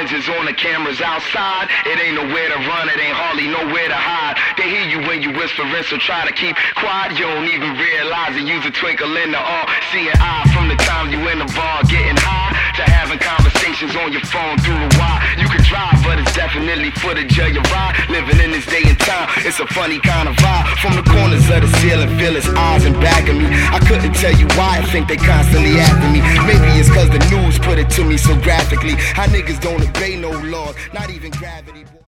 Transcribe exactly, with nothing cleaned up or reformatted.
lenses on the cameras outside. It ain't nowhere to run, it ain't hardly nowhere to hide. They hear you when you whispering, so try to keep quiet. You don't even realize it. Use a twinkle in the all seeing eye. From the time you in the bar getting high to having conversations on your phone through the wire. You can drive, but it's definitely footage of your ride. Living in this day and time, it's a funny kind of vibe. From the corners of the ceiling, feel his eyes and back of me. I couldn't tell you why, I think they constantly after me. Maybe it's cause the news put it to me so graphically. How niggas don't obey no laws, not even gravity.